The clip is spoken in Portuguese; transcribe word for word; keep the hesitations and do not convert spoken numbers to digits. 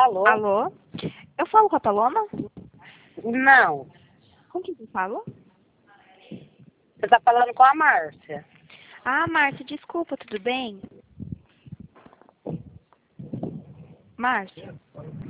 Alô? Alô? Eu falo com a Paloma? Não. Com quem eu falo? Você tá falando com a Márcia. Ah, Márcia, desculpa, tudo bem? Márcia?